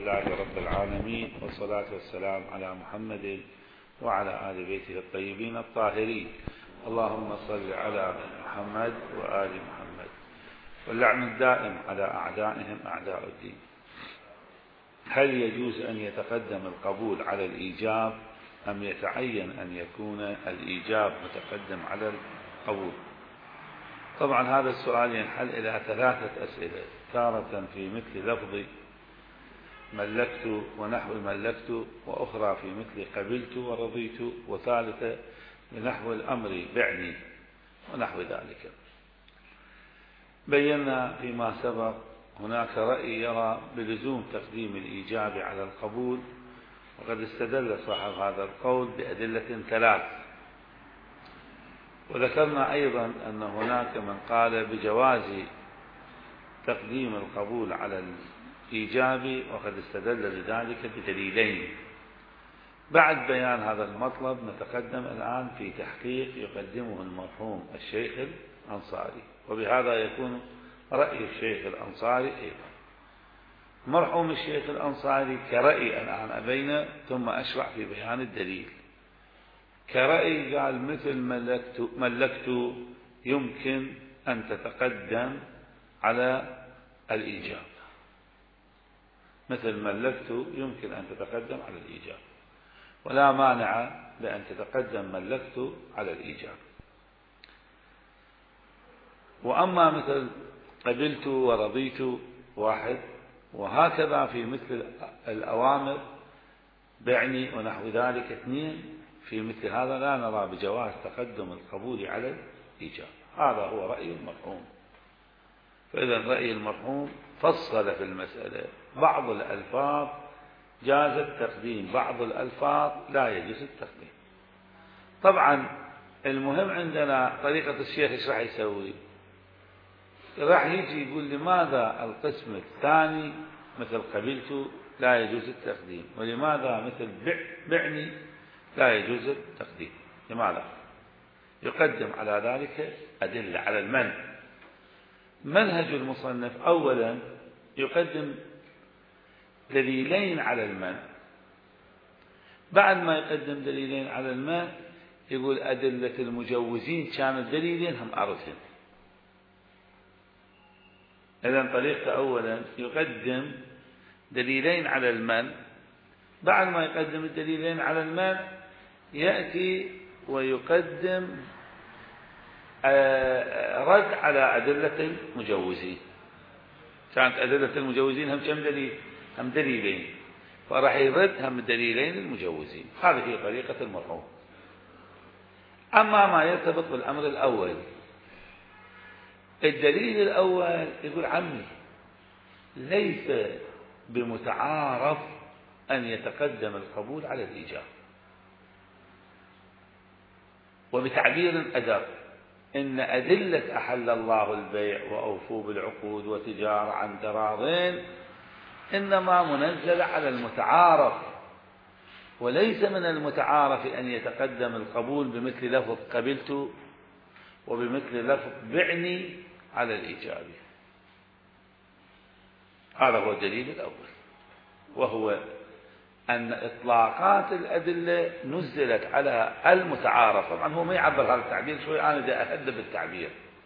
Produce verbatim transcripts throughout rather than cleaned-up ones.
لله رب العالمين، والصلاة والسلام على محمد وعلى آل بيته الطيبين الطاهرين. اللهم صل على محمد وآل محمد، واللعن الدائم على أعدائهم أعداء الدين. هل يجوز أن يتقدم القبول على الإيجاب أم يتعين أن يكون الإيجاب متقدم على القبول؟ طبعا هذا السؤال ينحل إلى ثلاثة أسئلة، تارة في مثل لفظ ملكت ونحو ملكت، وأخرى في مثل قبلت ورضيت، وثالثة بنحو الأمر بعني ونحو ذلك. بينا فيما سبق هناك رأي يرى بلزوم تقديم الإيجاب على القبول، وقد استدل صاحب هذا القول بأدلة ثلاث. وذكرنا أيضا أن هناك من قال بجواز تقديم القبول على الإيجاب، وقد استدل لذلك بدليلين. بعد بيان هذا المطلب نتقدم الآن في تحقيق يقدمه المرحوم الشيخ الأنصاري، وبهذا يكون رأي الشيخ الأنصاري أيضا. مرحوم الشيخ الأنصاري كرأي الآن أبين، ثم أشرع في بيان الدليل. كرأي قال مثل ملكت, ملكت يمكن أن تتقدم على الإيجاب، مثل ملكت يمكن أن تتقدم على الإيجاب، ولا مانع بأن تتقدم ملكت على الإيجاب. وأما مثل قبلت ورضيت واحد، وهكذا في مثل الأوامر بعني ونحو ذلك اثنين، في مثل هذا لا نرى بجواز تقدم القبول على الإيجاب. هذا هو رأي المرحوم. فإذا رأي المرحوم فصل في المسألة، بعض الألفاظ جاز التقديم، بعض الألفاظ لا يجوز التقديم. طبعا المهم عندنا طريقة الشيخ ايش راح يسوي؟ راح يجي يقول لماذا القسم الثاني مثل قبلت لا يجوز التقديم، ولماذا مثل بعني لا يجوز التقديم؟ لماذا؟ يقدم على ذلك أدلة على المنع. منهج المصنف أولا يقدم دليلين على المنع، بعد ما يقدم دليلين على المنع يقول أدلة المجوزين كانت دليلين هم أردهم. إذن طريقة أولا يقدم دليلين على المنع، بعد ما يقدم الدليلين على المنع يأتي ويقدم رد على أدلة المجوزين. كانت أدلة المجوزين هم كم دليل؟ هم دليلين، فراح يرد هم دليلين المجوزين. هذه هي طريقة المرحوم. أما ما يرتبط بالأمر الأول، الدليل الأول يقول عمي ليس بمتعارف أن يتقدم القبول على الإيجاب، وبتعبير أدق إن أدلة أحل الله البيع وأوفوا بالعقود وتجارة عن تراضين إنما منزلة على المتعارف، وليس من المتعارف أن يتقدم القبول بمثل لفظ قبلت وبمثل لفظ بعني على الإيجاب. هذا هو الدليل الأول، وهو أن إطلاقات الأدلة نزلت على المتعارف. طبعا هو ما يعبر هذا التعبير شوي، أنا بدي أهدب التعبير.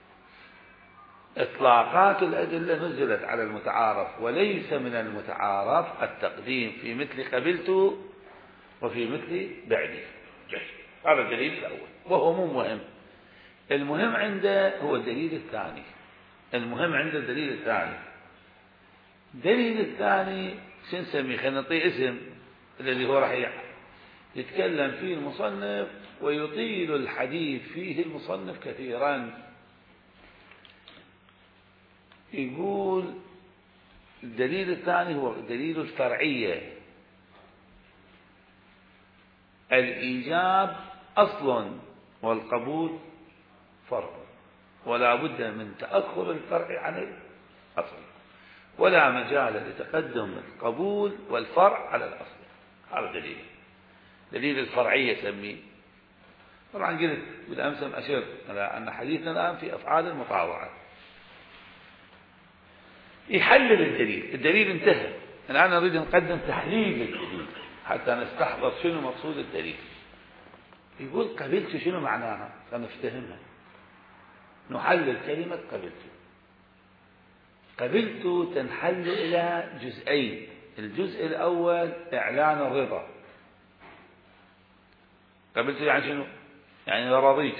إطلاقات الأدلة نزلت على المتعارف، وليس من المتعارف التقديم في مثل قبلت وفي مثل بعني. هذا الدليل الأول، وهو مو مهم. المهم عنده هو الدليل الثاني. المهم عنده الدليل الثاني. الدليل الثاني شو نسميه؟ خلينا نعطيه اسم الذي هو راح يتكلم فيه المصنف ويطيل الحديث فيه المصنف كثيرا. يقول الدليل الثاني هو دليل الفرعية. الإيجاب أصل والقبول فرع، ولا بد من تأخر الفرع عن الأصل، ولا مجال لتقدم القبول والفرع على الأصل. هذا دليل دليل الفرعية سميه. طبعا قلت بالأمس أشرت على أن حديثنا الآن في أفعال المطاوعة. يحلل الدليل، الدليل انتهى، الآن نريد نقدم تحليل للدليل حتى نستحضر شنو مقصود الدليل. يقول قبلت شنو معناها فنفتهمها، نحلل كلمة قبلت. قبلت تنحل إلى جزئين. الجزء الأول إعلان الرضا. قبلت يعني شنو؟ يعني رضيت.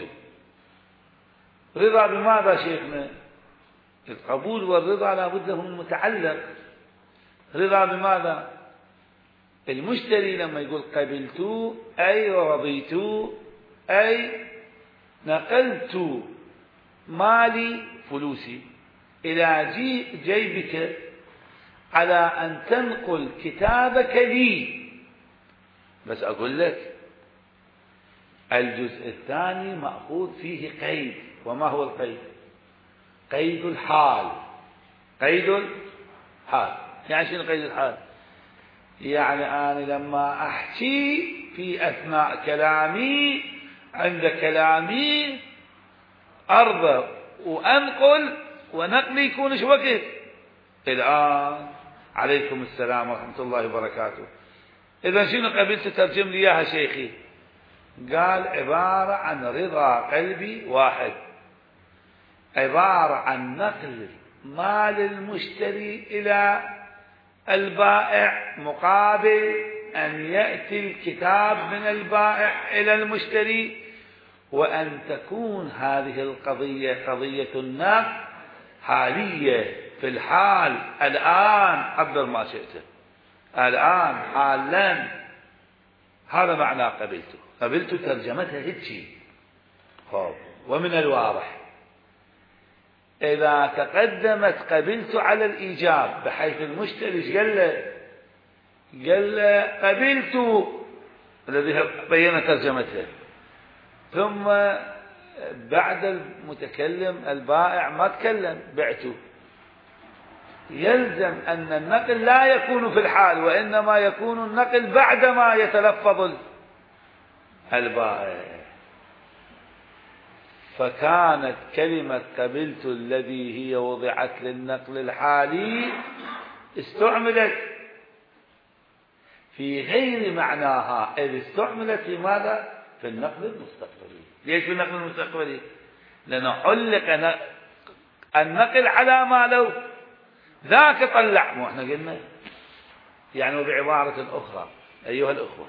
رضا بماذا شيخنا؟ القبول والرضا لابد هم متعلق. رضا بماذا؟ المشتري لما يقول قبلت أي رضيت أي نقلت مالي فلوسي إلى جيبك على أن تنقل كتابك لي. بس أقول لك الجزء الثاني مأخوذ فيه قيد. وما هو القيد؟ قيد الحال. قيد الحال يعني شنو قيد الحال؟ يعني أنا لما أحكي في أثناء كلامي عند كلامي أرضى وأنقل ونقلي يكون ايش وقت؟ الآن. عليكم السلام ورحمة الله وبركاته. إذا شنو قبلت ترجم لي إياها شيخي؟ قال عبارة عن رضا قلبي واحد، عبارة عن نقل مال المشتري إلى البائع مقابل أن يأتي الكتاب من البائع إلى المشتري، وأن تكون هذه القضية قضية النقل حالية في الحال الآن. عبر ما شئت الآن حالا. هذا معنى قبلت. قبلت ترجمتها هيك. ومن الواضح إذا تقدمت قبلت على الإيجاب بحيث المشتري قال له قال له قبلت الذي بين ترجمته، ثم بعد المتكلم البائع ما تكلم بعته، يلزم أن النقل لا يكون في الحال وإنما يكون النقل بعدما يتلفظ البائع. فكانت كلمة قبلت الذي هي وضعت للنقل الحالي استعملت في غير معناها، إذ استعملت في ماذا؟ في النقل المستقبلي. ليش في النقل المستقبلي؟ لأنه علق النقل على ما لو ذاك طلع. مو احنا قلنا يعني. وبعبارة أخرى أيها الأخوة،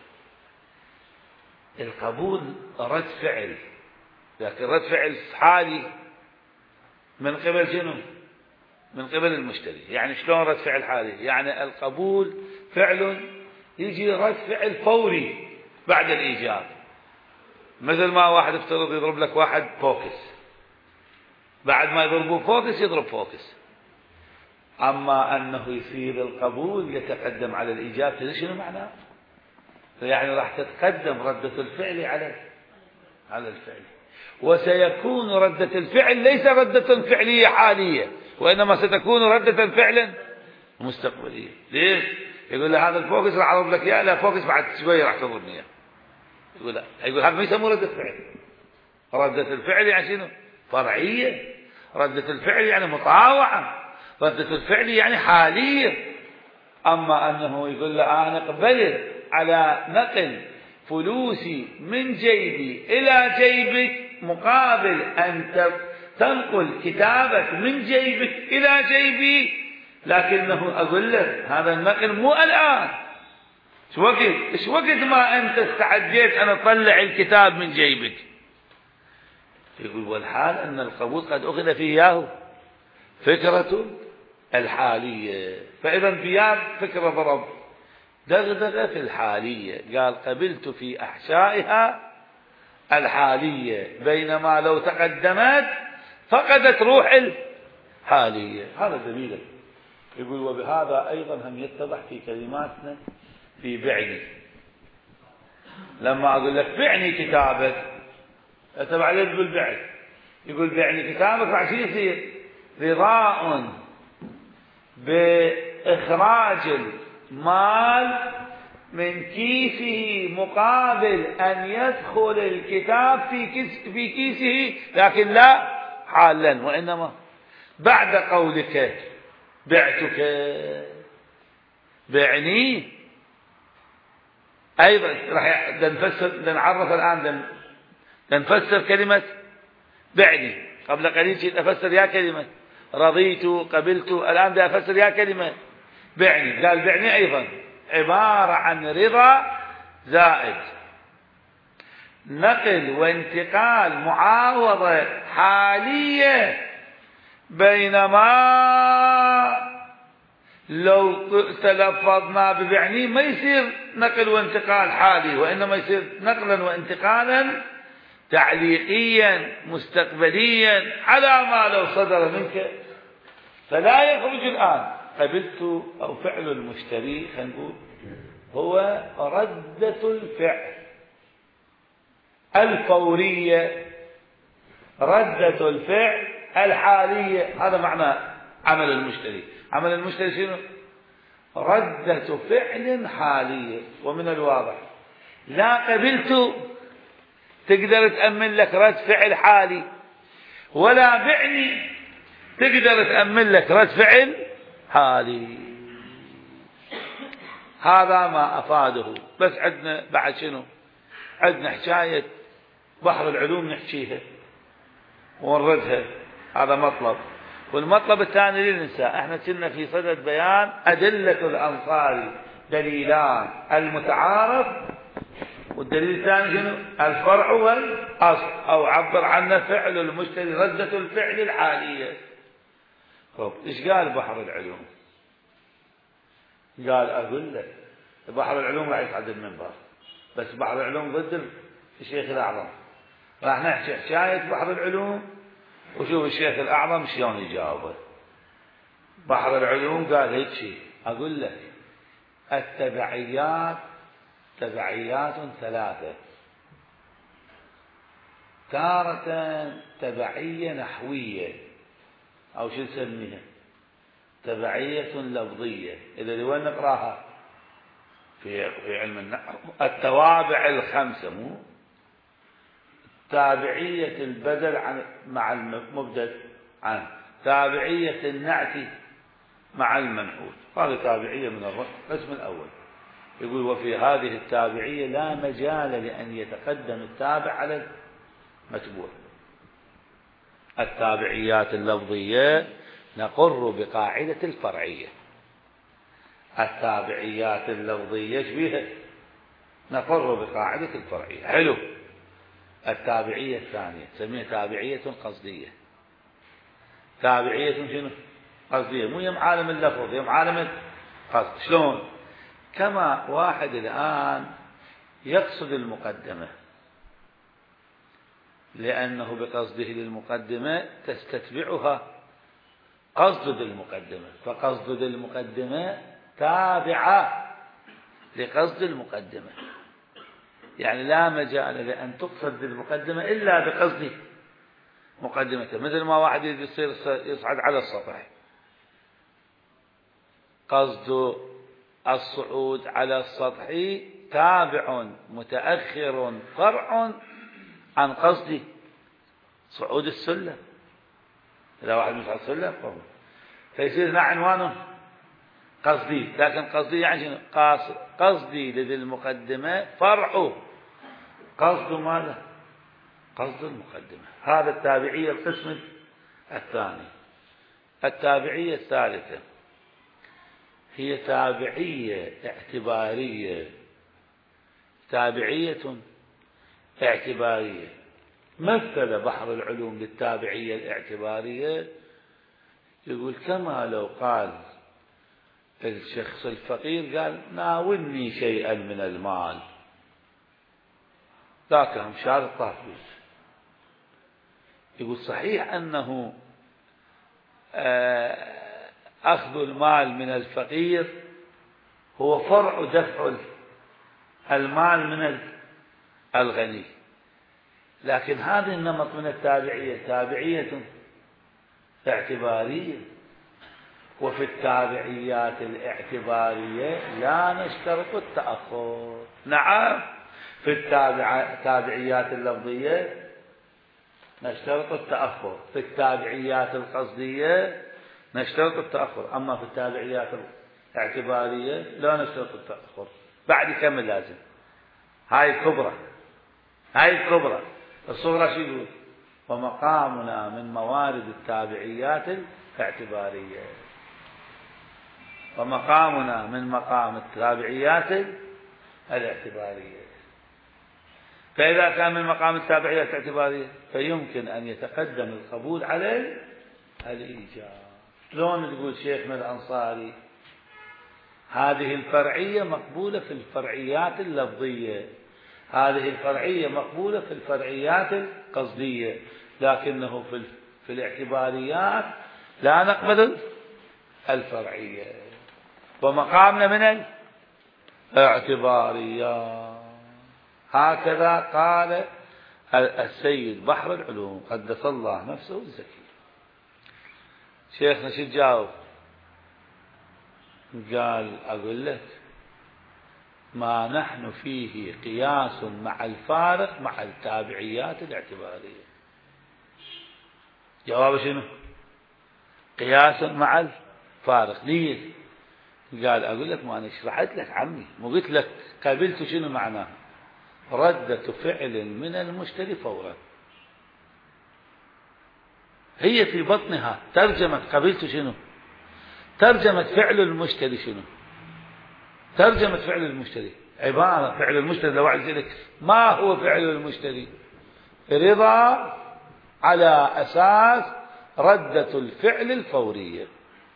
القبول رد فعل، لكن رد فعل حالي من قبل شنو؟ من قبل المشتري. يعني شلون رد فعل حالي؟ يعني القبول فعل يجي رد فعل فوري بعد الإيجاب. مثل ما واحد افترض يضرب لك واحد فوكس، بعد ما يضربه فوكس يضرب فوكس. أما أنه يصير القبول يتقدم على الإيجاب، تدري شنو معناه؟ يعني راح تتقدم ردة الفعل على على الفعل، وسيكون ردة الفعل ليس ردة فعلية حالية، وإنما ستكون ردة فعل مستقبلية. ليش؟ يقول له هذا الفوكس راح أضرب لك إياه، لا فوكس بعد شوية راح تضربني إياه. يقول لا، يقول هذا ما يسموه ردة فعل. ردة الفعل يعني شنو؟ فرعية. ردة الفعل يعني مطاوعة. ردة الفعل يعني حالية. أما أنه يقول له أنا قبلت على نقل فلوسي من جيبي إلى جيبك مقابل أن تنقل كتابك من جيبك إلى جيبي، لكنه أقول لك هذا النقل مو الآن. شو وقت إيش وقت ما أنت استعديت أن أطلع الكتاب من جيبك؟ يقول والحال أن القبول قد أخذ فيه إياه فكرة الحالية. فإذا بياب فكرة ضرب دغدغة في الحالية، قال قبلت في أحشائها الحالية، بينما لو تقدمت فقدت روح الحالية. هذا دليل. يقول وبهذا أيضا هم يتضح في كلماتنا في بعني. لما أقول لك بعني كتابك أتبع لي تقول بعد، يقول بعني كتابك راح يصير رضاء بإخراج المال من كيسه مقابل أن يدخل الكتاب في كيس في كيسه، لكن لا حالا، وإنما بعد قولك بعتك بعني أيضا راح نفسر نعرف الآن نفسر كلمة بعني. قبل قليل جيت أفسر يا كلمة رضيت قبلت، الآن بدي أفسر يا كلمة بعني. قال بعني أيضا عبارة عن رضا زائد نقل وانتقال معاوضة حالية، بينما لو تلفظنا ببعني ما يصير نقل وانتقال حالي، وإنما يصير نقلا وانتقالا تعليقيا مستقبليا على ما لو صدر منك. فلا يخرج الآن قبلت أو فعل المشتري خلينا نقول هو ردة الفعل الفورية، ردة الفعل الحالية. هذا معنى عمل المشتري. عمل المشتري شنو؟ ردة فعل حالية. ومن الواضح لا قبلت تقدر تأمن لك رد فعل حالي، ولا بعني تقدر تأمن لك رد فعل حالي. هذا ما أفاده. بس عندنا بعد شنو؟ عندنا حكاية بحر العلوم نحكيها ونردها، هذا مطلب. والمطلب الثاني لا ننسى، احنا كنا في صدد بيان أدلة الأنصاري دليلان المتعارف، والدليل الثاني شنو؟ الفرع والأصل، أو عبر عنه فعل المشتري ردة الفعل الحالية. طب ايش قال بحر العلوم؟ قال أقول لك بحر العلوم راح يصعد المنبر، بس بحر العلوم ضد الشيخ الأعظم. راح نحكي حكاية بحر العلوم وشوف الشيخ الأعظم شلون يجاوبه. بحر العلوم قال هيك شيء، أقول لك التبعيات تبعيات ثلاثة، تارة تبعية نحوية أو شو نسميها تبعية لفظية. إذا وين نقراها في في علم النحو؟ التوابع الخمسة، مو تابعية البدل عن مع المبدل عن تابعية النعت مع المنعوت. هذه تابعية من القسم الأول. يقول وفي هذه التابعية لا مجال لأن يتقدم التابع على المتبوع. التابعيات اللفظية نقر بقاعدة الفرعية. التابعيات اللفظية شبيها نقر بقاعدة الفرعية. حلو. التابعية الثانية تسميها تابعية قصدية. تابعية شنو؟ قصدية، مو يم عالم اللفظ يم عالم القصد. شلون؟ كما واحد الآن يقصد المقدمة لأنه بقصده للمقدمة تستتبعها قصد المقدمة، فقصد المقدمة تابعة لقصد المقدمة. يعني لا مجال لأن تقصد المقدمة إلا بقصد مقدمته. مثل ما واحد يصير يصعد على السطح، قصد الصعود على السطح تابع متأخر فرع عن قصد صعود السلم. إذا واحد مش على السلم فهو فيصير هنا عنوانه قصدي، لكن قصدي يعني قصدي لذي المقدمة فرع قصد ماذا؟ قصد المقدمة. هذا التابعية القسم الثاني. التابعية الثالثة هي تابعية اعتبارية. تابعية اعتبارية. مثل بحر العلوم للتابعية الاعتبارية، يقول كما لو قال الشخص الفقير قال ناولني شيئا من المال، ذاك هم شارط طافوس. يقول صحيح أنه أخذ المال من الفقير هو فرع دفع المال من الغني، لكن هذا النمط من التابعية تابعية اعتبارية. وفي التابعيات الاعتبارية لا نشترط التأخر. نعم في التابعيات اللفظية نشترط التأخر، في التابعيات القصدية نشترط التأخر، أما في التابعيات اعتبارية لا نشترط التأخر، بعد يكمل لازم. هاي الكبرى، هاي الكبرى. الصغرى شو يقول؟ ومقامنا من موارد التابعيات الاعتبارية، ومقامنا من مقام التابعيات الاعتبارية. فإذا كان من مقام التابعيات الاعتبارية فيمكن أن يتقدم القبول على الإيجاب. شلون تقول شيخنا الأنصاري؟ هذه الفرعية مقبولة في الفرعيات اللفظية، هذه الفرعية مقبولة في الفرعيات القصدية، لكنه في في الاعتباريات لا نقبل الفرعية، ومقامنا من الاعتباريات. هكذا قال السيد بحر العلوم قدس الله نفسه الزكي. شيخنا شو تجاوب؟ قال أقول لك ما نحن فيه قياس مع الفارق مع التابعيات الاعتبارية. جواب شنو؟ قياس مع الفارق. ليش؟ قال أقول لك ما أنا شرحت لك عمي، مو قلت لك قبلت شنو معناه؟ ردة فعل من المشتري فورا. هي في بطنها ترجمة قبلت شنو؟ ترجمة فعل المشتري شنو؟ ترجمة فعل المشتري عبارة فعل المشتري لو عايز لك ما هو فعل المشتري؟ رضا على أساس ردة الفعل الفورية.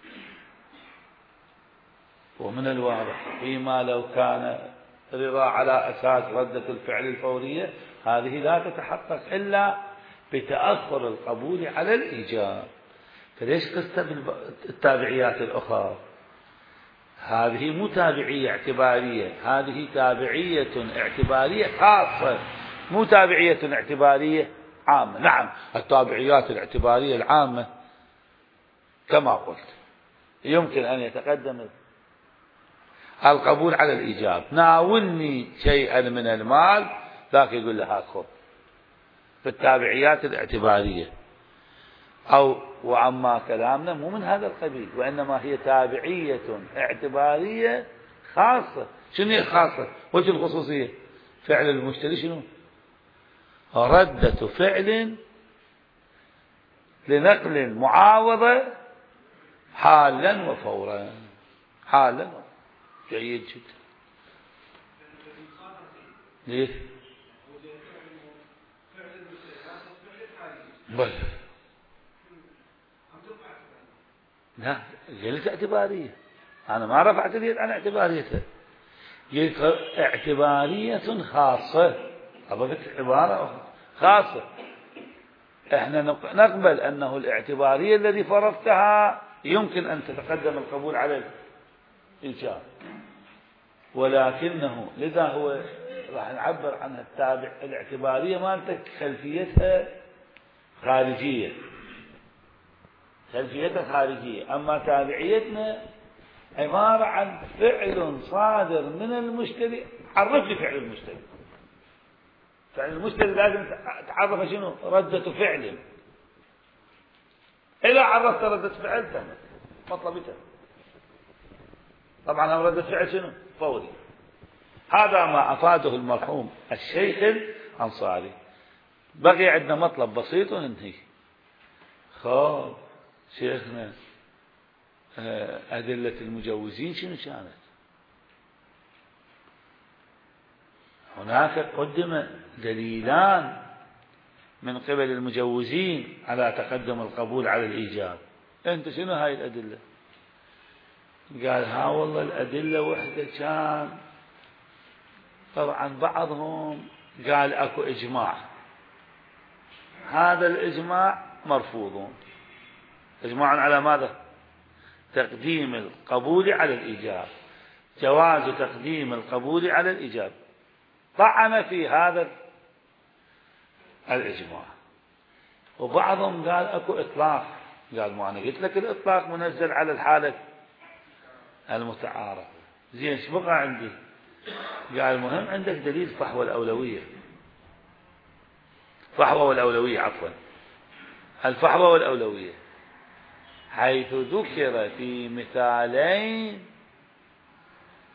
ومن الواضح فيما لو كان رضا على أساس ردة الفعل الفورية هذه لا تتحقق إلا بتأخر القبول على الإيجاب. فليش قصة التابعيات الأخرى؟ هذه مو تابعية اعتبارية، هذه تابعية اعتبارية خاصة، مو تابعية اعتبارية عامة. نعم التابعيات الاعتبارية العامة كما قلت يمكن أن يتقدم القبول على الإيجاب. ناولني شيئا من المال ذاك يقول له هات خذ، في التابعيات الاعتبارية. أو وعما كلامنا مو من هذا القبيل، وإنما هي تابعية اعتبارية خاصة. شنو هي الخاصة؟ وش الخصوصية؟ فعل المشتري شنو؟ ردة فعل لنقل معاوضة حالا وفورا. حالا وفورا. جيد جدا. ليش؟ بل لا قلت اعتبارية، أنا ما رفعت اليد عن اعتباريتها، قلت اعتبارية خاصة. أبغت عبارة أخرى خاصة. احنا نقبل أنه الاعتبارية الذي فرضتها يمكن أن تتقدم القبول على الإيجاب، ولكنه لذا هو راح نعبر عنها التابع الاعتبارية مالتك خلفيتها خارجية، خلفيتها خارجية. أما تابعيتنا عبارة عن فعل صادر من المشتري. عرف لي فعل المشتري. فعل المشتري لازم تعرف شنو؟ ردة فعل. إذا عرفت ردة فعل تمت مطلبتها. طبعا هم ردة فعل شنو؟ فوري. هذا ما أفاده المرحوم الشيخ الأنصاري. بقي عندنا مطلب بسيط وننهي. خب شيخنا أدلة المجوزين شنو كانت؟ هناك قدم دليلان من قبل المجوزين على تقدم القبول على الإيجاب. أنت شنو هاي الأدلة؟ قال ها والله الأدلة وحدة كان. طبعا بعضهم قال أكو إجماع، هذا الإجماع مرفوض. إجماع على ماذا؟ تقديم القبول على الإيجاب، جواز تقديم القبول على الإيجاب. طعن في هذا الإجماع. وبعضهم قال أكو إطلاق. قال ما أنا قلت لك الإطلاق منزل على الحالة المتعارف. زين ايش بقى عندي؟ قال المهم عندك دليل فحوى الأولوية. فحوى والأولوية عفوا الفحوى والأولوية، حيث ذكر في مثالين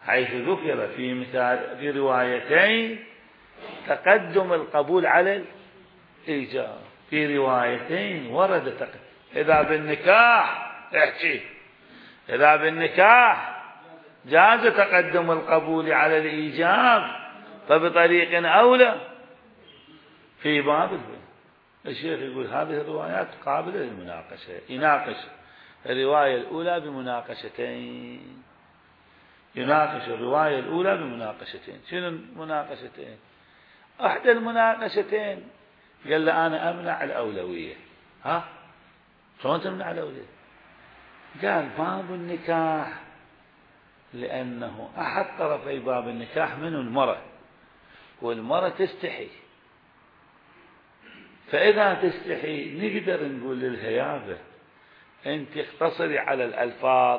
حيث ذكر في مثال في روايتين تقدم القبول على الإيجاب، في روايتين ورد تقدم. إذا بالنكاح احكي، إذا بالنكاح جاز تقدم القبول على الإيجاب فبطريق أولى في باب البيع. الشيخ يقول هذه الروايات قابلة للمناقشة، يناقش الرواية الأولى بمناقشتين، يناقش الرواية الأولى بمناقشتين. شنو المناقشتين؟ أحد المناقشتين قال له أنا أمنع الأولوية. ها شلون تمنع الأولوية؟ قال باب النكاح لأنه أحد طرفي باب النكاح منه المرأة، والمرأة تستحي، فإذا تستحي نقدر نقول للهيافة أنت اقتصري على الألفاظ،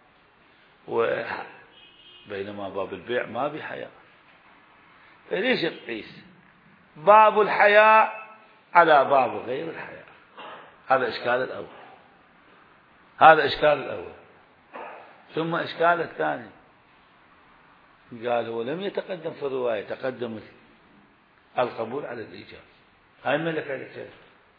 بينما باب البيع ما بحياء، فليش تقيس باب الحياء على باب غير الحياء؟ هذا إشكال الأول، هذا إشكال الأول. ثم إشكال الثاني قال هو لم يتقدم في الرواية تقدم القبول على الإيجاب، هاي ملك على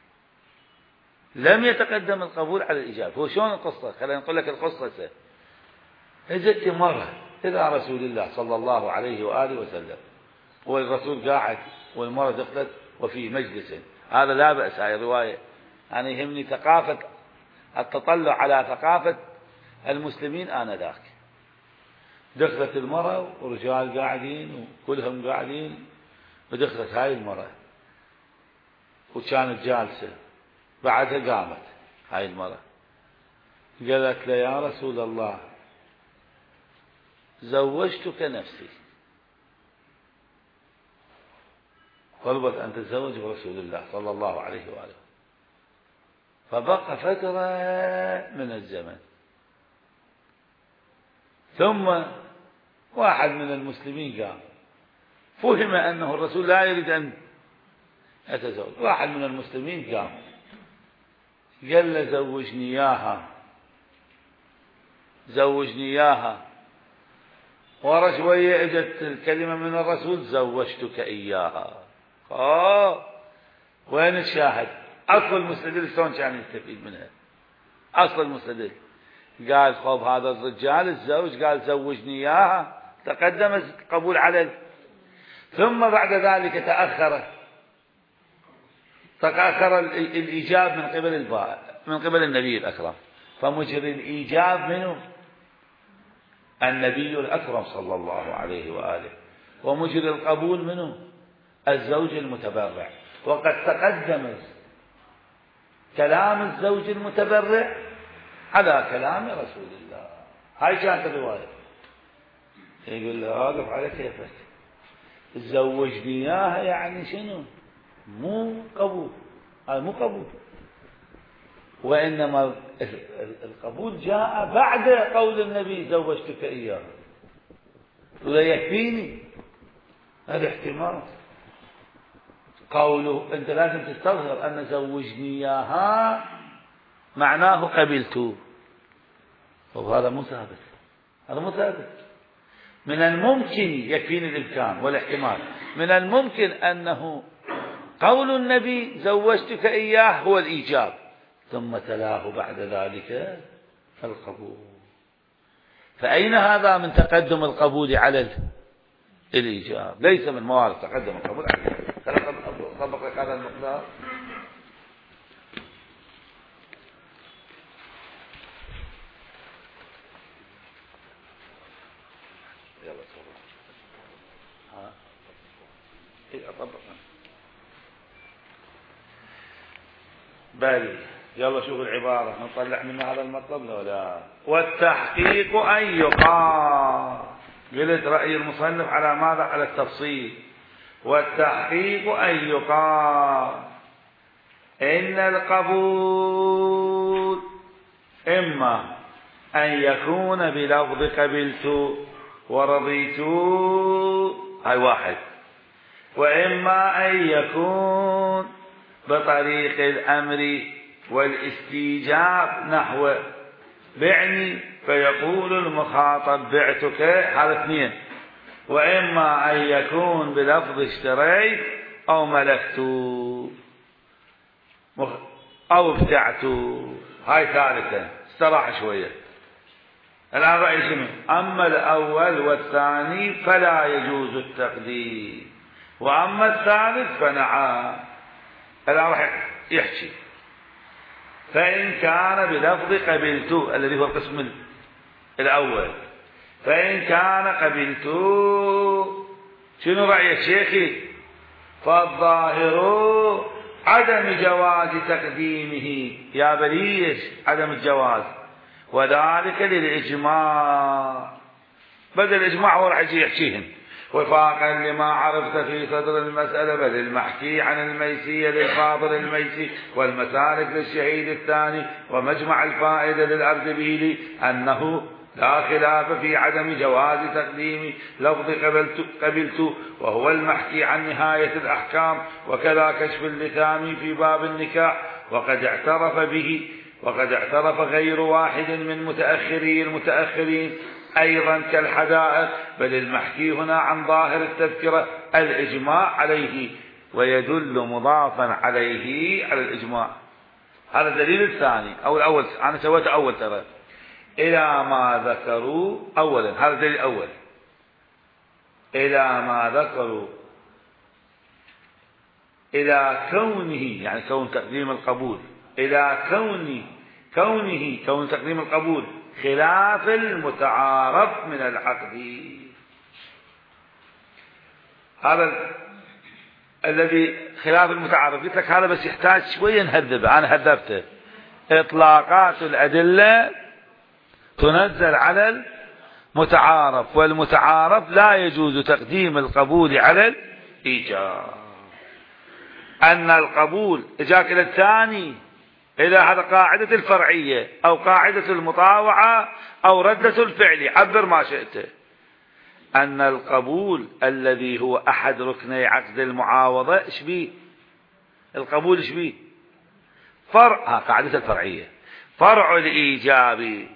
لم يتقدم القبول على الإيجاب. هو شلون القصة؟ خلينا نقول لك القصة. اجت مرة إلى رسول الله صلى الله عليه وآله وسلم، والرسول قاعد والمرة دخلت وفي مجلس، هذا لا بأس، هاي الرواية أنا يهمني ثقافة التطلع على ثقافة المسلمين آنذاك. دخلت المرأة ورجال قاعدين وكلهم قاعدين، ودخلت هاي المرأة وكانت جالسة، بعدها قامت هاي المرأة قالت له يا رسول الله زوجتك نفسي، طلبت أن تتزوج برسول الله صلى الله عليه وآله. فبقى فترة من الزمن، ثم واحد من المسلمين قام، فهم أنه الرسول لا يريد أن يتزوج، واحد من المسلمين قام قال له زوجني إياها، زوجني إياها. ورا شوية اجت الكلمة من الرسول زوجتك إياها. آه وين الشاهد؟ أصل المستدل شلون كان يستفيد منها؟ أصل المستدل قال خب هذا الرجال الزوج قال زوجني إياها، تقدم القبول عليه، ثم بعد ذلك تأخر تأخر الإيجاب من قبل الباء من قبل النبي الأكرم، فمجري الإيجاب منه النبي الأكرم صلى الله عليه وآله، ومجري القبول منه الزوج المتبرع. وقد تقدم كلام الزوج المتبرع على كلام رسول الله. هاي كانت الرواية. يقول له واقف على كيفك، زوجني إياها يعني شنو؟ مو قبول، هذا مو قبول، وإنما القبول جاء بعد قول النبي زوجتك إياه، ولا يكفيني هذا احتمال. قوله أنت لازم تستظهر أن زوجني إياها معناه قبلته، وهذا مو ثابت، هذا مو ثابت. من الممكن، يكفيني الإمكان والاحتمال، من الممكن أنه قول النبي زوجتك إياه هو الإيجاب، ثم تلاه بعد ذلك القبول. فأين هذا من تقدم القبول على الإيجاب؟ ليس من موارد تقدم القبول على الإيجاب. طبق لك هذا المقدار. يلا صبر. ها إيه أطبق بالي. يلا شوف العبارة نطلع من هذا المطلب لا لا. والتحقيق أن يقال، قلت رأي المصنف على ماذا؟ على التفصيل. والتحقيق أن يقال إن القبول إما أن يكون بلفظ قبلت ورضيت، هاي واحد، وإما أن يكون بطريق الأمر والاستيجاب نحو بعني، فيقول المخاطب بعتك، هذا اثنين. وإما أن يكون بلفظ اشتريت أو ملكت أو ابتعت، هاي ثالثة، استراح شوية. الآن رأي شنو؟ أما الأول والثاني فلا يجوز التقديم، وأما الثالث فنعم. الآن راح يحكي. فإن كان بلفظ قبلت الذي هو القسم الأول، فإن كان قبلت، شنو رأيك شيخي؟ فالظاهر عدم جواز تقديمه، يا بليش عدم الجواز، وذلك للإجماع. بدل الإجماع هو راح يجي يحكيهن. وفاقا لما عرفت في صدر المسألة، بل المحكي عن الميسية للفاضل الميسي، والمسالك للشهيد الثاني، ومجمع الفائدة للأردبيلي، أنه لا خلاف في عدم جواز تقديم لفظ قبلت, قبلت وهو المحكي عن نهاية الأحكام، وكذا كشف اللثام في باب النكاح، وقد اعترف به وقد اعترف غير واحد من متأخري المتأخرين أيضا كالحدائق. بل المحكي هنا عن ظاهر التذكرة الإجماع عليه، ويدل مضافا عليه على الإجماع. هذا الدليل الثاني أو الأول، أنا سويت أول ترى إلى ما ذكروا أولا، هذا الدليل الأول. إلى ما ذكروا إلى كونه، يعني كون تقديم القبول، إلى كونه كونه كون تقديم القبول خلاف المتعارف من العقد. هذا الذي خلاف المتعارف، قلت لك هذا بس يحتاج شوية نهذبه، أنا هذبته. إطلاقات الأدلة تنزل على المتعارف، والمتعارف لا يجوز تقديم القبول على الإيجاب. أن القبول إجاك إلى الثاني، إلى هذا قاعدة الفرعية أو قاعدة المطاوعة أو ردة الفعل، عبر ما شئت. أن القبول الذي هو أحد ركني عقد المعاوضة، إيش بيه؟ القبول إيش بيه؟ فرع، ها قاعدة الفرعية، فرع الإيجاب،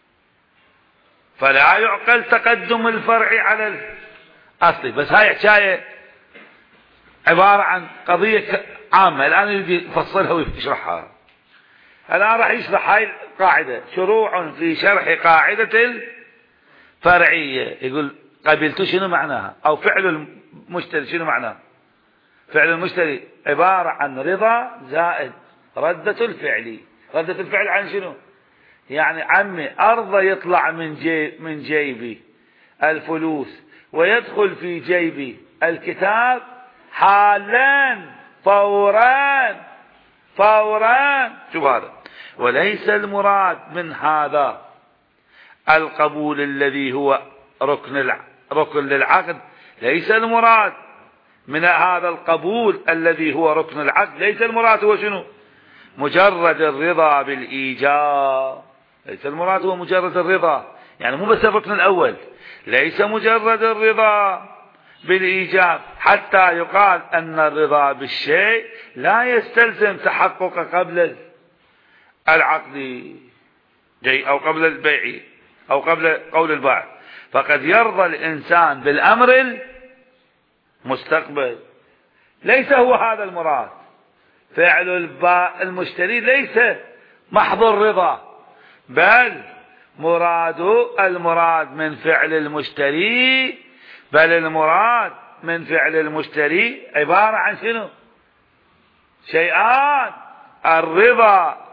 فلا يعقل تقدم الفرع على الأصل. بس هاي حكاية عبارة عن قضية عامة، الآن يريد يفصلها ويشرحها. الآن راح يشرح هاي القاعدة، شروع في شرح قاعدة الفرعية. يقول قبلت شنو معناها، أو فعل المشتري شنو معناه؟ فعل المشتري عبارة عن رضا زائد ردة الفعل. ردة الفعل عن شنو؟ يعني عمي أرضى يطلع من جيب من جيبي الفلوس ويدخل في جيبي الكتاب حالا فورا فورا. شوف هذا، وليس المراد من هذا القبول الذي هو ركن ركن للعقد، ليس المراد من هذا القبول الذي هو ركن العقد، ليس المراد هو شنو؟ مجرد الرضا بالإيجاب. ليس المراد هو مجرد الرضا، يعني مو بس الركن الأول، ليس مجرد الرضا بالإيجاب، حتى يقال أن الرضا بالشيء لا يستلزم تحقق قبل العقد أو قبل البيع أو قبل قول البائع. فقد يرضى الإنسان بالأمر المستقبل، ليس هو هذا المراد. فعل المشتري ليس محض الرضا، بل مراد المراد من فعل المشتري بل المراد من فعل المشتري عبارة عن شنو؟ شيئان: الرضا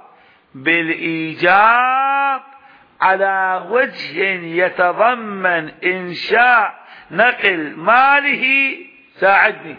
بالإيجاب على وجه يتضمن إنشاء نقل ماله، ساعدني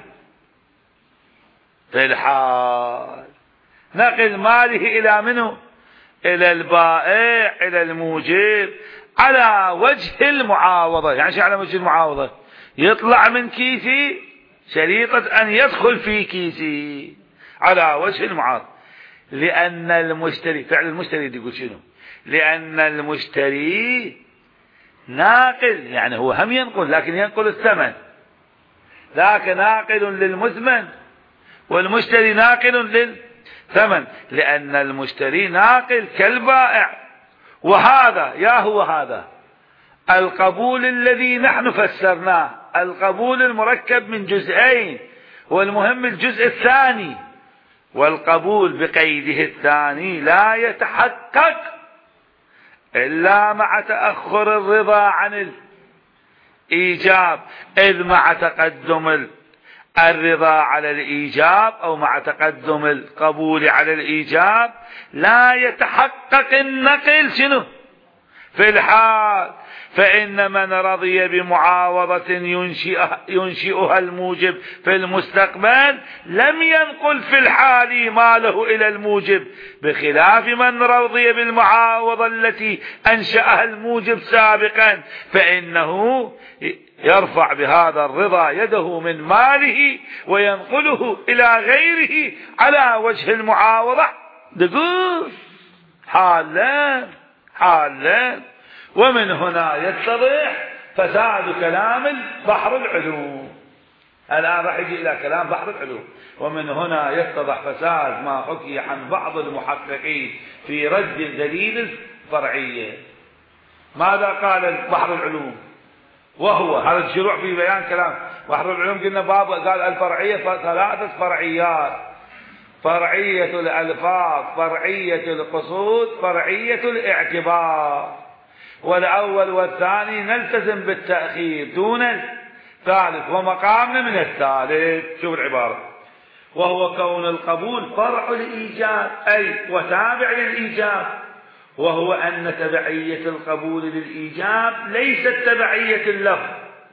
في الحال، نقل ماله إلى منه؟ إلى البائع، إلى الموجب، على وجه المعاوضة. يعني شو على وجه المعاوضة؟ يطلع من كيسي شريطة أن يدخل في كيسي على وجه المعاوضة. لأن المشتري، فعل المشتري يقول شنو؟ لأن المشتري ناقل، يعني هو هم ينقل لكن ينقل الثمن، ذاك ناقل للمثمن والمشتري ناقل للثمن. لأن المشتري ناقل كالبائع، وهذا يا هو هذا القبول الذي نحن فسرناه، القبول المركب من جزئين، والمهم الجزء الثاني. والقبول بقيده الثاني لا يتحقق إلا مع تأخر الرضا عن الإيجاب، إذ مع تقدم الرضا على الإيجاب أو مع تقدم القبول على الإيجاب لا يتحقق النقل شنو في الحال. فإن من رضي بمعاوضة ينشئها, ينشئها الموجب في المستقبل لم ينقل في الحال ماله إلى الموجب، بخلاف من رضي بالمعاوضة التي أنشأها الموجب سابقا، فإنه يرفع بهذا الرضا يده من ماله وينقله إلى غيره على وجه المعاوضة. دقوق حالا حالا. ومن هنا يتضح فساد كلام بحر العلوم. الآن راح يجي إلى كلام بحر العلوم. ومن هنا يتضح فساد ما حكي عن بعض المحققين في رد الدليل الفرعية. ماذا قال بحر العلوم؟ وهو هذا الشروع في بيان كلام بحر العلوم. قلنا باب قال الفرعية ثلاثة فرعيات: فرعية الألفاظ، فرعية القصود، فرعية الاعتبار. والأول والثاني نلتزم بالتأخير دون الثالث، ومقامنا من الثالث. شوف العبارة: وهو كون القبول فرع الإيجاب أي وتابع للإيجاب، وهو أن تبعية القبول للإيجاب ليست تبعية اللفظ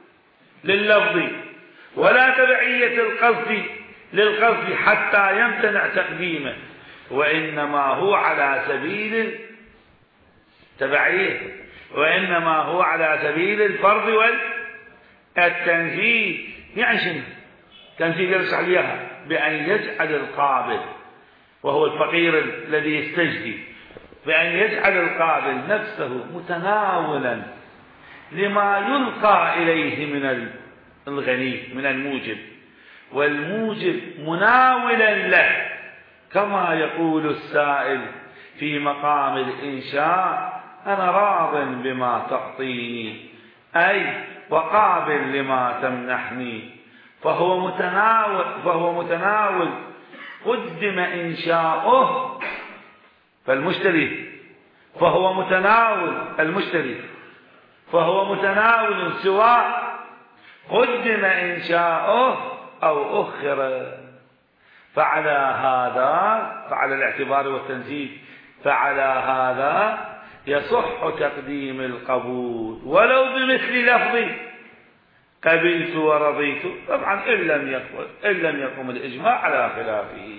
لللفظ ولا تبعية القصد للقصد حتى يمتنع تقديمه، وإنما هو على سبيل التبعية، وإنما هو على سبيل الفرض والتنزيل. يعني شنو تنزيل؟ يرشح ليها بأن يجعل القابل، وهو الفقير الذي يستجدي، بأن يجعل القابل نفسه متناولا لما يلقى إليه من الغني من الموجب، والموجب مناولا له، كما يقول السائل في مقام الإنشاء: أنا راض بما تعطيني، أي وقابل لما تمنحني. فهو متناول فهو متناول قدم إنشاؤه فالمشتري فهو متناول المشتري فهو متناول سواء قدم إنشاؤه أو أخر. فعلى هذا فعلى الاعتبار والتنزيل فعلى هذا يصح تقديم القبول ولو بمثل لفظ قبلت ورضيت، طبعا إن لم يقم إن لم يقم الإجماع على خلافه.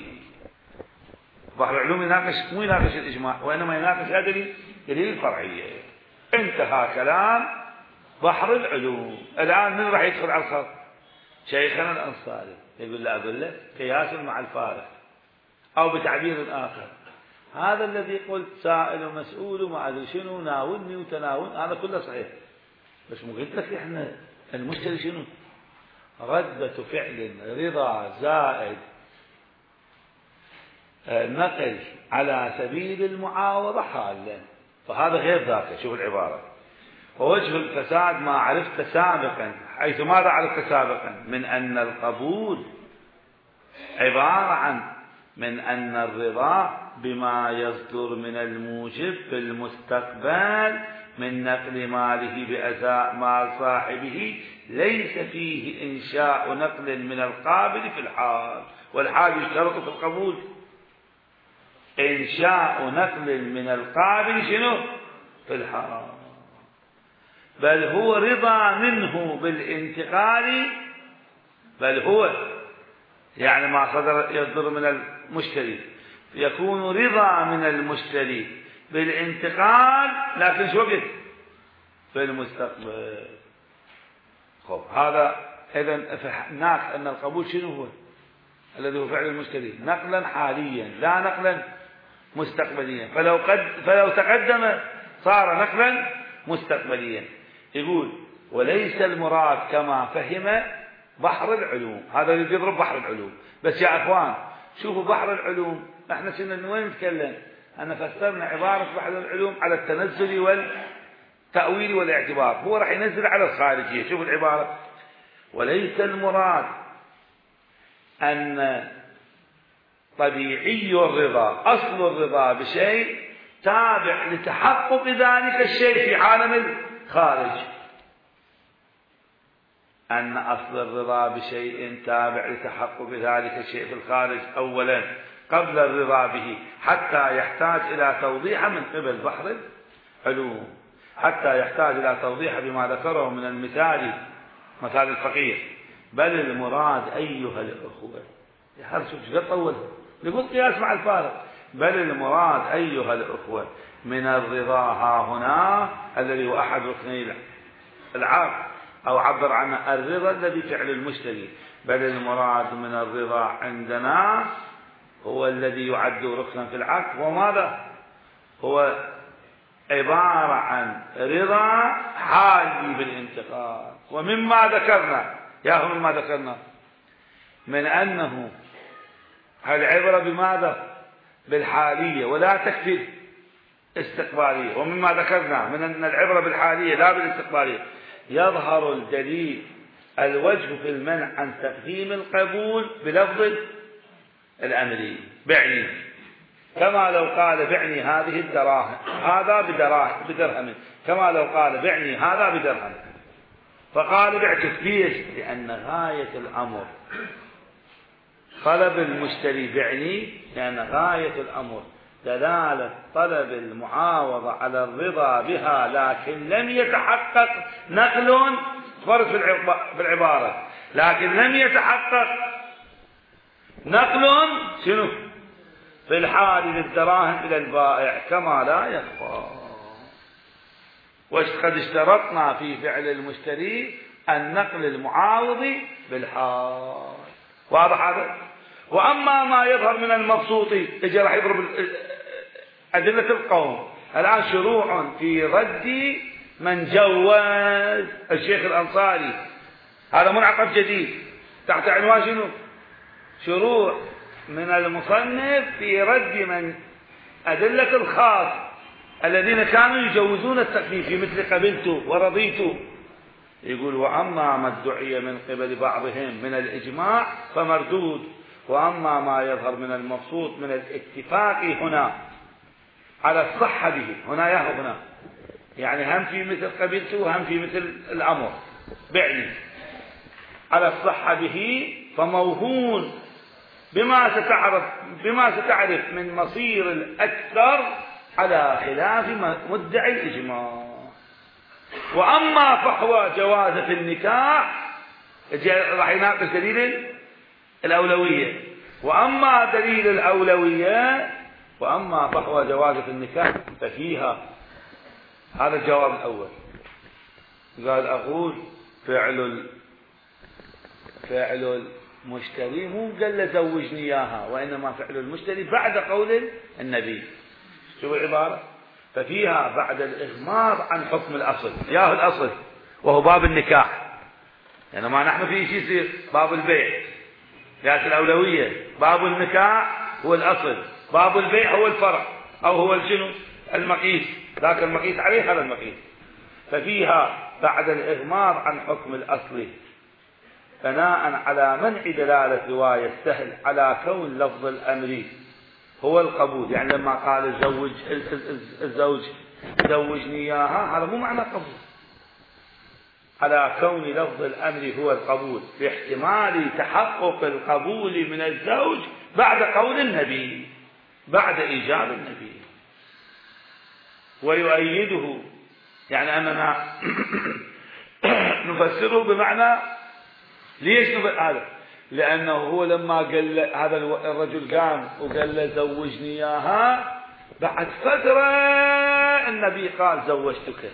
بحر العلوم يناقش مو يناقش الإجماع، وإنما يناقش هذه دليل الفرعية. انتهى كلام بحر العلوم. الآن من راح يدخل على الخط؟ شيخنا الأنصاري يقول لا أقول لك قياس مع الفارق، أو بتعبير آخر هذا الذي قلت سائل ومسؤول وما أدري شنو ناولني وتناول، هذا كله صحيح، بس مو قلت لك إحنا المشتري شنو؟ ردة فعل رضا زائد نقل على سبيل المعاوضة حالا، فهذا غير ذاك. شوف العبارة: ووجه الفساد ما عرفت سابقا، حيث ماذا عرفت سابقا؟ من أن القبول عبارة عن من أن الرضا بما يصدر من الموجب في المستقبل من نقل ماله بأزاء مال صاحبه ليس فيه إنشاء نقل من القابل في الحال، والحال يشترط في القبول إنشاء نقل من القابل شنو في الحال، بل هو رضا منه بالانتقال، بل هو يعني ما صدر يصدر من المشتري يكون رضا من المشتري بالانتقال، لكن شو وقت في المستقبل. خب هذا إذا ناقل أن القبول شنو هو؟ الذي هو فعل المشتري نقلا حاليا لا نقلا مستقبليا، فلو قد فلو تقدم صار نقلا مستقبليا. يقول: وليس المراد كما فهم بحر العلوم. هذا يضرب بحر العلوم. بس يا اخوان شوفوا بحر العلوم، احنا كنا من وين نتكلم؟ أن فسرنا عبارة بحث العلوم على التنزل والتأويل والاعتبار، هو راح ينزل على الخارجية. شوف العبارة: وليس المراد أن طبيعي الرضا أصل الرضا بشيء تابع لتحقق ذلك الشيء في عالم الخارج، أن أصل الرضا بشيء تابع لتحقق ذلك الشيء في الخارج أولا قبل الرضا به، حتى يحتاج إلى توضيح من قبل بحر العلوم، حتى يحتاج إلى توضيح بما ذكره من المثال، مثال الفقير. بل المراد أيها الأخوة، هذا شوف قد طول، نقول قياس مع الفارق. بل المراد أيها الأخوة من الرضا ها هنا الذي هو أحد ركني العقد، أو عبر عنه الرضا الذي فعل المشتري. بل المراد من الرضا عندنا هو الذي يعد ركنا في العقد، وماذا هو؟ عبارة عن رضا حالي بالانتقال. ومما ذكرنا يا هم مما ذكرنا من أنه العبرة بماذا؟ بالحالية ولا تكفي استقبالية. ومما ذكرنا من أن العبرة بالحالية لا بالاستقبالية، يظهر الدليل الوجه في المنع عن تقديم القبول بلفظ الأمري بعني، كما لو قال بعني هذه الدراهم هذا بدراهم بدرهم، كما لو قال بعني هذا بدرهم، فقال بعتك. ليش؟ لأن غاية الأمر طلب المشتري بعني، لأن غاية الأمر دلالة طلب المعاوضة على الرضا بها، لكن لم يتحقق نقل فرق في العبارة، لكن لم يتحقق نقل شنو في الحال للدراهم إلى البائع كما لا يخفى. وقد اشترطنا في فعل المشتري النقل المعاوض بالحال. واضح هذا؟ وأما ما يظهر من المبسوط، اجى راح يضرب أدلة القوم الآن شروع في رد من جوز الشيخ الأنصاري، هذا منعقد جديد تحت عنوان شنو؟ شروع من المصنف في رد من أدلة الخاص الذين كانوا يجوزون التكليف في مثل قبلت ورضيت. يقول: وأما ما ادعي من قبل بعضهم من الإجماع فمردود، وأما ما يظهر من المبسوط من الاتفاق هنا على الصحة به، هنا يا هنا يعني هم في مثل قبلت وهم في مثل الأمر بعني على الصحة به، فموهون بما ستعرف بما ستعرف من مصير الأكثر على خلاف مدعي الإجماع. وأما فحوى جواز في النكاح راح يناقش دليل الأولوية، وأما دليل الأولوية وأما فحوى جواز في النكاح ففيها، هذا الجواب الأول. قال: أقول فعل فعل المشتري مو قال له زوجني إياها، وإنما فعل المشتري بعد قول النبي. شوف العبارة: ففيها بعد الإغماض عن حكم الأصل، ياه الأصل وهو باب النكاح، يعني ما نحن في شيء يصير باب البيع ذات الأولوية، باب النكاح هو الأصل، باب البيع هو الفرع أو هو شنو المقيس، ذاك المقيس عليه هذا المقيس. ففيها بعد الإغماض عن حكم الأصل بناء على منع دلالة رواية السهل على كون لفظ الأمر هو القبول، يعني لما قال زوج الزوج زوجني إياها هذا مو معنى قبول، على كون لفظ الأمر هو القبول باحتمال تحقق القبول من الزوج بعد قول النبي، بعد إيجاب النبي. ويؤيده يعني أننا نفسره بمعنى ليش هذا؟ لأنه هو لما قال هذا الرجل قام وقال له زوجني إياها، بعد فترة النبي قال زوجتك،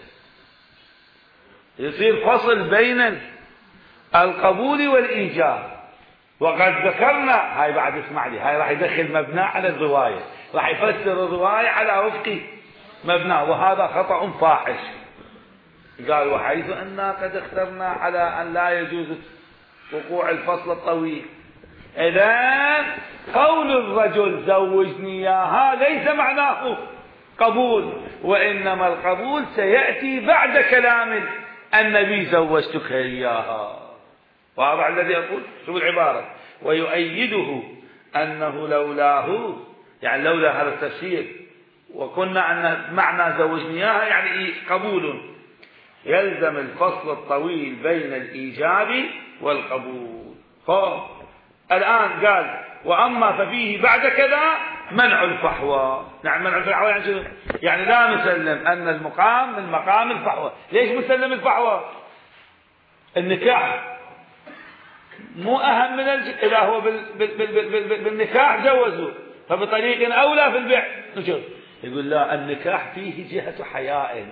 يصير فصل بين القبول والإيجاب. وقد ذكرنا هاي بعد اسمع لي، هاي راح يدخل مبنى على الرواية، راح يفسر الرواية على وفق مبنى، وهذا خطأ فاحش. قال: وحيث أننا قد اخترنا على أن لا يجوز وقوع الفصل الطويل إذن قول الرجل زوجني إياها ليس معناه قبول، وإنما القبول سيأتي بعد كلام النبي زوجتك إياها. واضح الذي يقول؟ شوف العبارة: ويؤيده أنه لولاه، يعني لولا هذا التفسير وقلنا أن معنى زوجني إياها يعني إيه؟ قبول، يلزم الفصل الطويل بين الإيجاب والقبول. خب الآن قال: وأما ففيه بعد كذا منع الفحوى. نعم، منع الفحوى يعني شنو؟ يعني لا نسلم أن المقام من مقام الفحوى. ليش مسلم الفحوى؟ النكاح مو أهم من الج... إذا هو بال... بال... بال... بال... بال... بالنكاح جوزوا، فبطريق أولى في البيع. نشوف يقول: لا، النكاح فيه جهة حياء،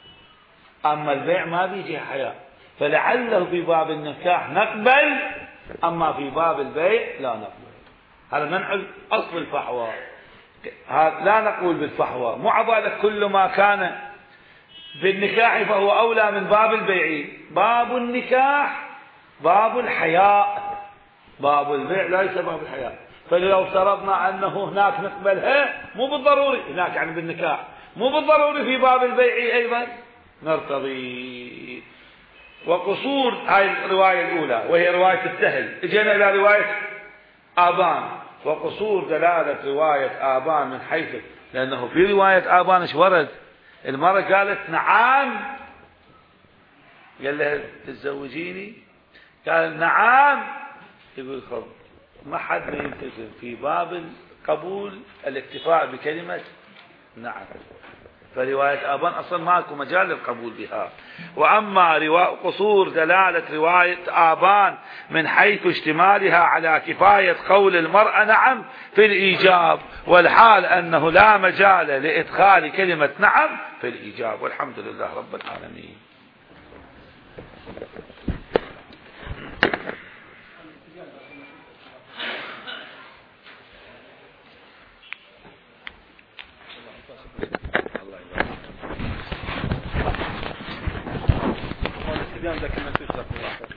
أما البيع ما فيه جهة حياء، فلعله في باب النكاح نقبل، أما في باب البيع لا نقبل. هذا منع أصل الفحوى. لا نقول بالفحوى، مو عضالة كل ما كان بالنكاح فهو أولى من باب البيع. باب النكاح باب الحياء، باب البيع ليس باب الحياء. فلو افترضنا أنه هناك نقبلها مو بالضروري هناك يعني بالنكاح، مو بالضروري في باب البيع أيضا نرتضي. وقصور هاي الرواية الأولى وهي رواية السهل، اجينا إلى رواية آبان. وقصور دلالة رواية آبان من حيث، لأنه في رواية آبان ايش ورد؟ المرة قالت نعم، قال لها تتزوجيني؟ قال نعم. يقول خب ما حد ما يلتزم في باب القبول الاكتفاء بكلمة نعم، فرواية آبان أصلا ماكو مجال للقبول بها. وأما قصور دلالة رواية آبان من حيث اشتمالها على كفاية قول المرأة نعم في الإيجاب، والحال أنه لا مجال لإدخال كلمة نعم في الإيجاب. والحمد لله رب العالمين. الله يبارك.